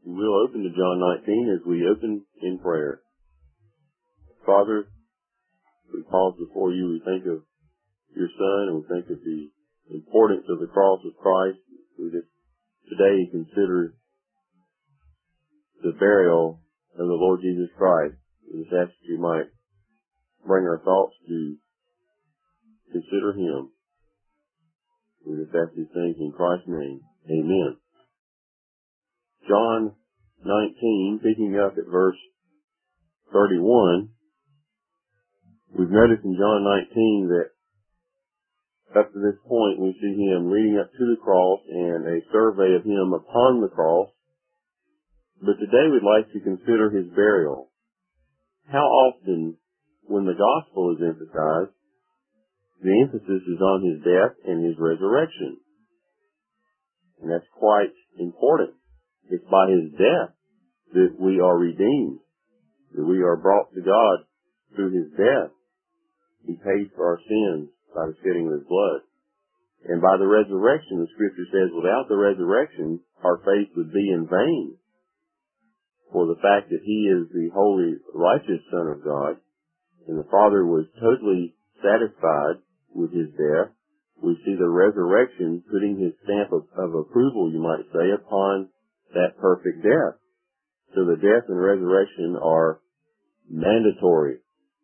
We'll open to John 19 as we open in prayer. Father, we pause before you. We think of your Son, and we think of the importance of the cross of Christ. We just today consider the burial of the Lord Jesus Christ. We just ask that you might bring our thoughts to consider him. We just ask these things in Christ's name. Amen. John 19, picking up at verse 31, we've noticed in John 19 that up to this point we see him leading up to the cross and a survey of him upon the cross. But today we'd like to consider his burial. How often, when the gospel is emphasized, the emphasis is on his death and his resurrection. And that's quite important. It's by his death that we are redeemed, that we are brought to God through his death. He paid for our sins by the shedding of his blood. And by the resurrection, the scripture says, without the resurrection, our faith would be in vain. For the fact that he is the holy, righteous Son of God, and the Father was totally satisfied with his death, we see the resurrection putting his stamp of approval, you might say, upon that perfect death. So the death and resurrection are mandatory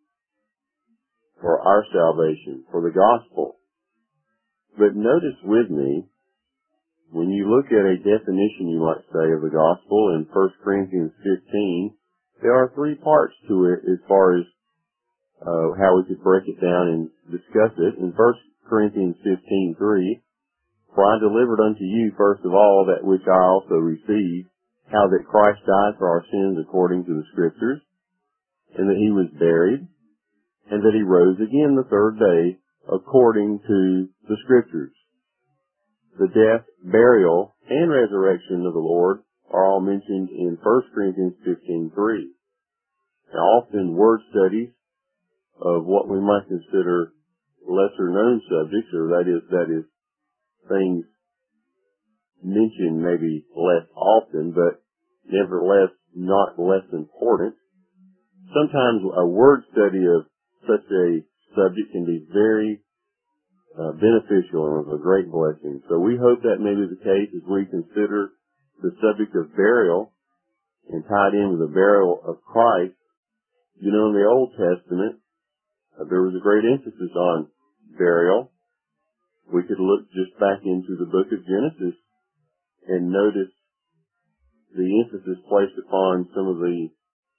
for our salvation, for the gospel. But notice with me, when you look at a definition, you might say, of the gospel in 1 Corinthians 15, there are three parts to it as far as how we could break it down and discuss it. In 1 Corinthians 15:3, for I delivered unto you first of all that which I also received, how that Christ died for our sins according to the Scriptures, and that he was buried, and that he rose again the third day according to the Scriptures. The death, burial, and resurrection of the Lord are all mentioned in 1 Corinthians 15:3. Now often word studies of what we might consider lesser known subjects, or that is things mentioned maybe less often, but nevertheless not less important. Sometimes a word study of such a subject can be very beneficial and of a great blessing. So we hope that may be the case as we consider the subject of burial and tied in with the burial of Christ. You know, in the Old Testament, there was a great emphasis on burial. We could look just back into the book of Genesis and notice the emphasis placed upon some of the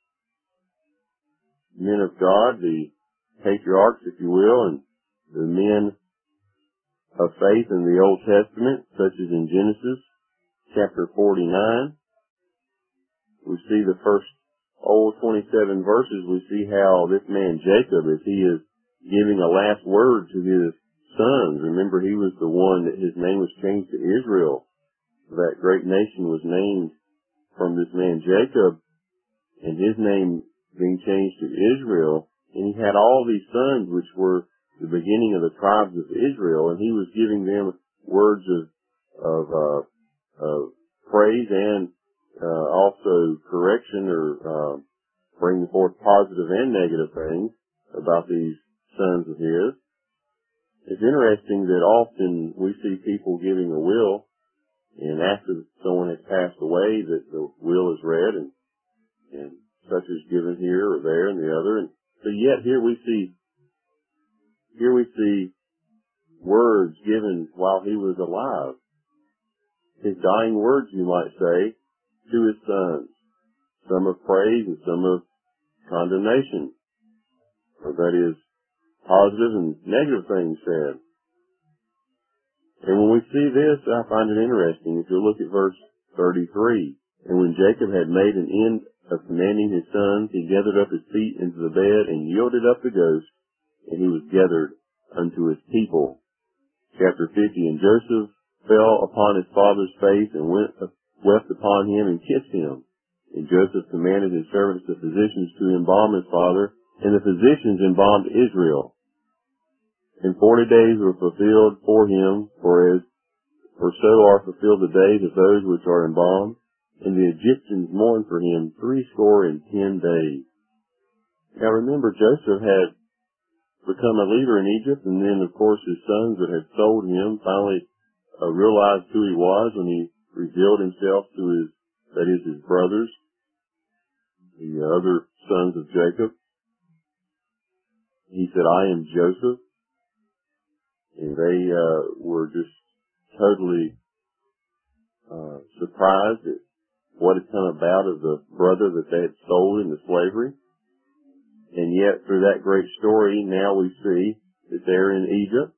men of God, the patriarchs, if you will, and the men of faith in the Old Testament, such as in Genesis chapter 49. We see the first 27 verses, we see how this man Jacob, as he is giving a last word to his sons. Remember, he was the one that his name was changed to Israel. That great nation was named from this man Jacob, and his name being changed to Israel. And he had all these sons, which were the beginning of the tribes of Israel, and he was giving them words of praise and also correction, or bringing forth positive and negative things about these sons of his. It's interesting that often we see people giving a will, and after someone has passed away, that the will is read, and such is given here or there and the other. And so yet here we see words given while he was alive. His dying words, you might say, to his sons. Some of praise and some of condemnation. Or that is, positive and negative things said. And when we see this, I find it interesting. If you look at verse 33, and when Jacob had made an end of commanding his sons, he gathered up his feet into the bed and yielded up the ghost, and he was gathered unto his people. Chapter 50, and Joseph fell upon his father's face and wept upon him and kissed him. And Joseph commanded his servants, the physicians, to embalm his father, and the physicians embalmed Israel. And 40 days were fulfilled for him, for so are fulfilled the days of those which are embalmed. and the Egyptians mourned for him 70 days. Now remember, Joseph had become a leader in Egypt, and then of course his sons that had sold him finally realized who he was when he revealed himself to his brothers, the other sons of Jacob. He said, "I am Joseph," and they were just totally surprised at what had come about of the brother that they had sold into slavery. And yet, through that great story, now we see that they're in Egypt.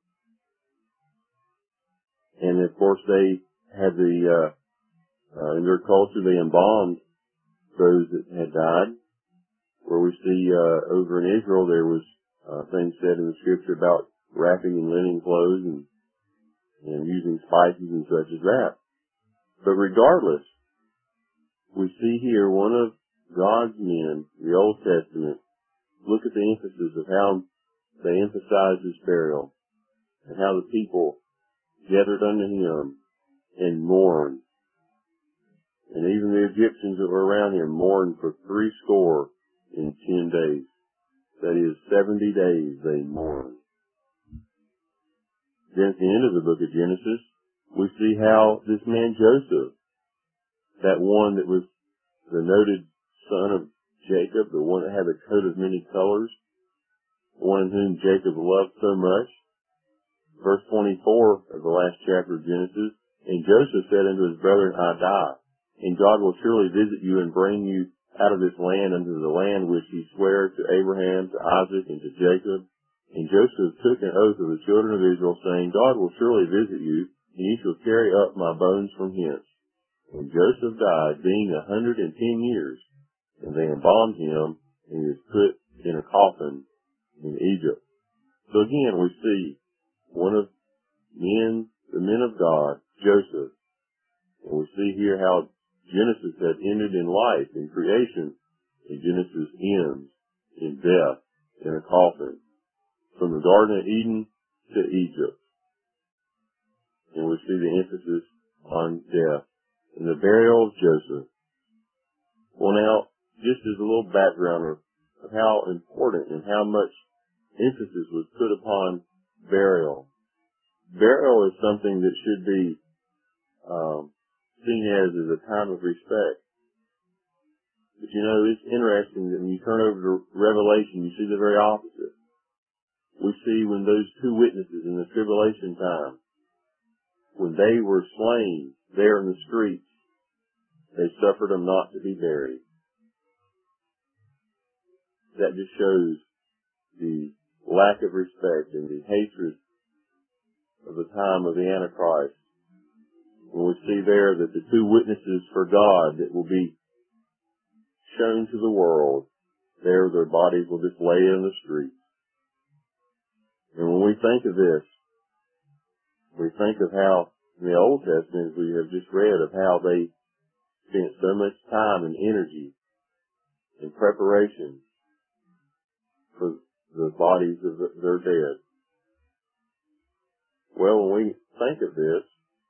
And of course, they had in their culture, they embalmed those that had died. Where we see over in Israel, there was things said in the scripture about wrapping in linen clothes and using spices and such as that. But regardless, we see here one of God's men, the Old Testament. Look at the emphasis of how they emphasize this burial and how the people gathered unto him and mourned. And even the Egyptians that were around him mourned for 70 days. That is, 70 days they mourned. Then at the end of the book of Genesis, we see how this man Joseph, that one that was the noted son of Jacob, the one that had the coat of many colors, one whom Jacob loved so much. Verse 24 of the last chapter of Genesis, "And Joseph said unto his brethren, I die, and God will surely visit you and bring you out of this land unto the land which he sware to Abraham, to Isaac, and to Jacob. And Joseph took an oath of the children of Israel, saying, God will surely visit you, and ye shall carry up my bones from hence. And Joseph died, being 110 years, and they embalmed him, and he was put in a coffin in Egypt." So again, we see one of the men of God, Joseph, and we see here how Genesis had ended in life, in creation, and Genesis ends in death, in a coffin, from the Garden of Eden to Egypt. And we see the emphasis on death and the burial of Joseph. Well, now, just as a little background of how important and how much emphasis was put upon burial. Burial is something that should be seen as a time of respect. But you know, it's interesting that when you turn over to Revelation, you see the very opposite. We see when those two witnesses in the tribulation time, when they were slain there in the streets, they suffered them not to be buried. That just shows the lack of respect and the hatred of the time of the Antichrist. When we see there that the two witnesses for God that will be shown to the world, there their bodies will just lay in the streets. And when we think of this, we think of how in the Old Testament, as we have just read, of how they spent so much time and energy in preparation for the bodies of their dead. Well, when we think of this,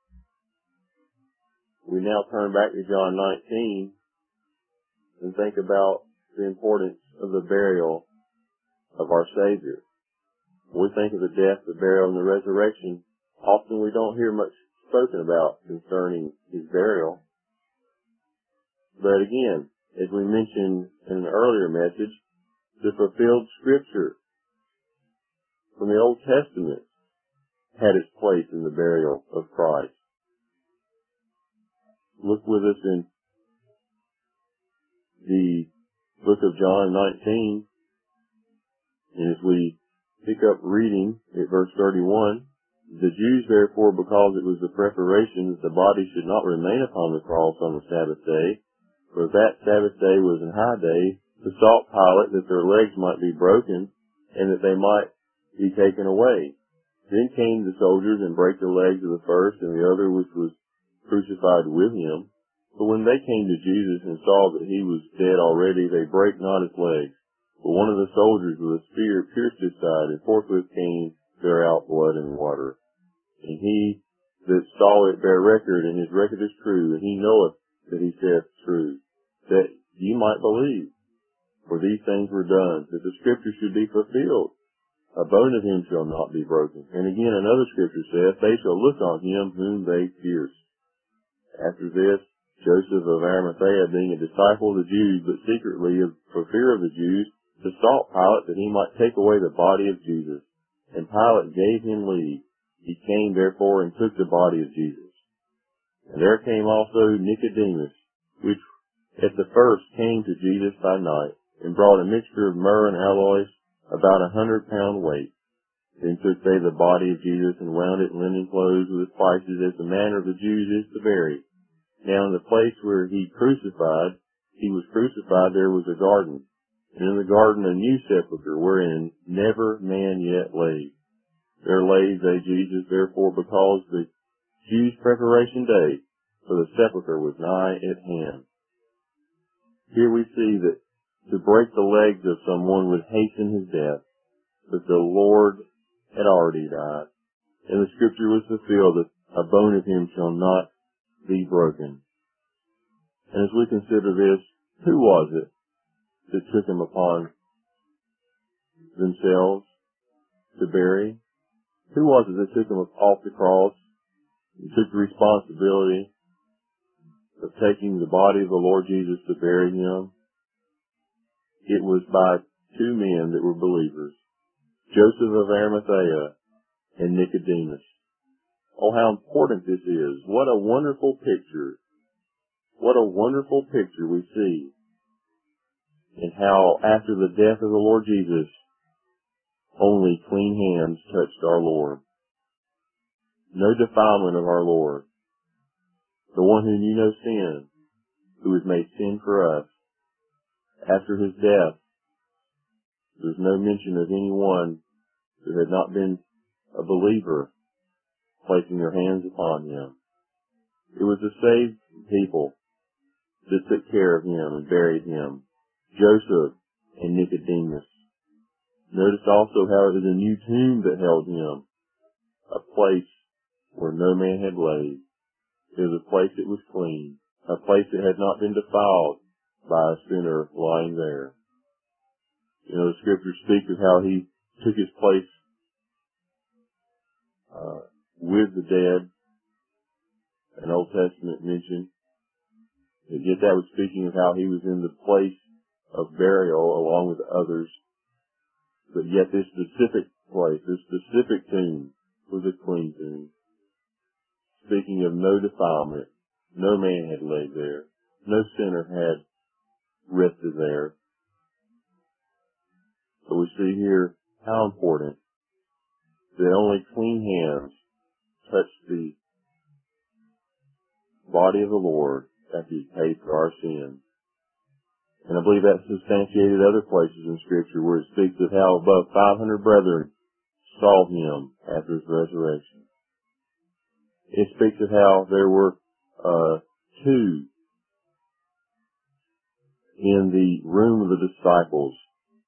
we now turn back to John 19 and think about the importance of the burial of our Savior. When we think of the death, the burial, and the resurrection, often we don't hear much spoken about concerning his burial. But again, as we mentioned in an earlier message, the fulfilled scripture from the Old Testament had its place in the burial of Christ. Look with us in the book of John 19, and as we pick up reading at verse 31, "The Jews therefore, because it was the preparation that the body should not remain upon the cross on the Sabbath day, for that Sabbath day was an high day, besought Pilate that their legs might be broken, and that they might be taken away. Then came the soldiers and brake the legs of the first and the other which was crucified with him. But when they came to Jesus and saw that he was dead already, they brake not his legs. But one of the soldiers with a spear pierced his side, and forthwith came there out blood and water. And he that saw it bare record, and his record is true, and he knoweth that he saith true, that ye might believe. For these things were done, that the scripture should be fulfilled. A bone of him shall not be broken. And again another scripture saith, they shall look on him whom they pierced. After this, Joseph of Arimathea, being a disciple of the Jews, but secretly for fear of the Jews, besought Pilate that he might take away the body of Jesus. And Pilate gave him leave. He came therefore and took the body of Jesus. And there came also Nicodemus, which at the first came to Jesus by night, and brought a mixture of myrrh and aloes, about 100 pound weight. Then took they the body of Jesus, and wound it in linen clothes with spices, as the manner of the Jews is to bury. Now in the place where he was crucified, there was a garden, and in the garden a new sepulchre, wherein never man yet lay. There laid they Jesus, therefore, because the Jews' preparation day, for the sepulchre was nigh at hand. Here we see that to break the legs of someone would hasten his death, but the Lord had already died, and the scripture was fulfilled that a bone of him shall not be broken. And as we consider this, who was it that took him upon themselves to bury? Who was it that took him off the cross and took the responsibility of taking the body of the Lord Jesus to bury him? It was by two men that were believers, Joseph of Arimathea and Nicodemus. Oh, how important this is. What a wonderful picture. What a wonderful picture we see in how after the death of the Lord Jesus, only clean hands touched our Lord. No defilement of our Lord. The one who knew no sin, who was made sin for us. After his death, there was no mention of anyone who had not been a believer placing their hands upon him. It was the saved people that took care of him and buried him, Joseph and Nicodemus. Notice also how it was a new tomb that held him, a place where no man had laid. It was a place that was clean, a place that had not been defiled by a sinner lying there. You know, the scriptures speak of how he took his place with the dead, an Old Testament mention. And yet that was speaking of how he was in the place of burial along with others. But yet this specific place, this specific tomb, was a clean tomb. Speaking of no defilement, no man had laid there. No sinner had rested there. So we see here how important that only clean hands touched the body of the Lord after he paid for our sins. And I believe that's substantiated other places in Scripture where it speaks of how above 500 brethren saw him after his resurrection. It speaks of how there were two in the room of the disciples.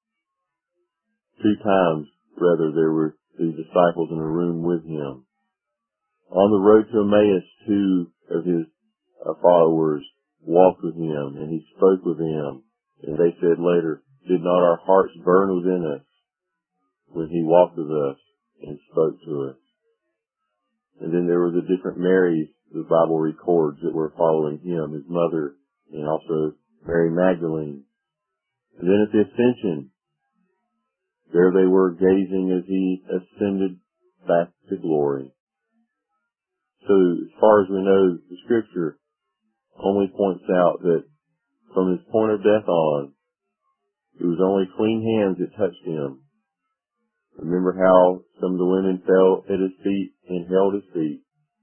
2 times, rather, there were the disciples in a room with him. On the road to Emmaus, 2 of his followers walked with him, and he spoke with them. And they said later, did not our hearts burn within us when he walked with us and spoke to us? And then there were the different Marys the Bible records that were following him, his mother, and also Mary Magdalene. And then at the Ascension, there they were gazing as he ascended back to glory. So as far as we know, the Scripture only points out that from his point of death on, it was only clean hands that touched him. Remember how some of the women fell at his feet and held his feet.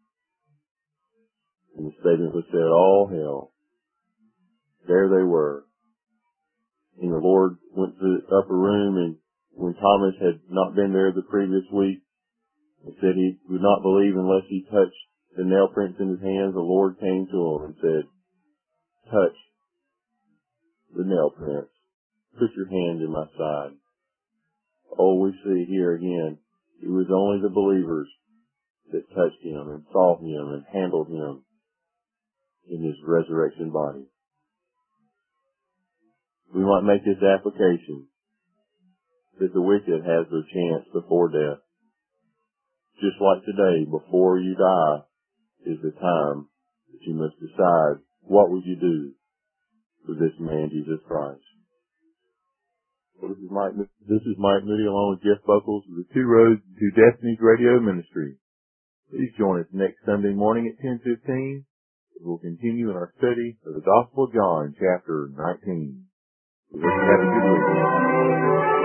And the statement was said, all hell. There they were. And the Lord went to the upper room, and when Thomas had not been there the previous week, and said he would not believe unless he touched the nail prints in his hands, the Lord came to him and said, touch the nail prints. Put your hand in my side. Oh, we see here again, it was only the believers that touched him and saw him and handled him. in his resurrection body. We might make this application that the wicked has their chance before death. Just like today, before you die is the time that you must decide what would you do with this man, Jesus Christ. Well, this is Mike Moody along with Jeff Buckles of the Two Roads to Destiny's Radio Ministry. Please join us next Sunday morning at 10:15. We'll continue in our study of the Gospel of John, chapter 19. We hope you have a good week.